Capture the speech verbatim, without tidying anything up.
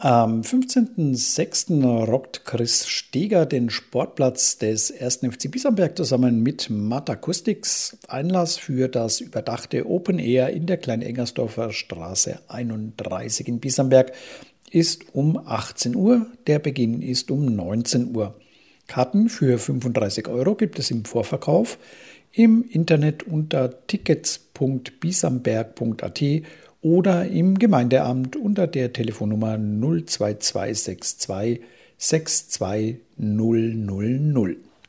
Am fünfzehnten sechsten rockt Chris Steger den Sportplatz des ersten F C Bisamberg zusammen mit Matt Acoustics. Einlass für das überdachte Open Air in der Klein-Engersdorfer Straße einunddreißig in Bisamberg ist um achtzehn Uhr. Der Beginn ist um neunzehn Uhr. Karten für fünfunddreißig Euro gibt es im Vorverkauf im Internet unter tickets punkt bisamberg punkt a t oder im Gemeindeamt unter der Telefonnummer null zwei zwei sechs zwei sechs zwei null null null.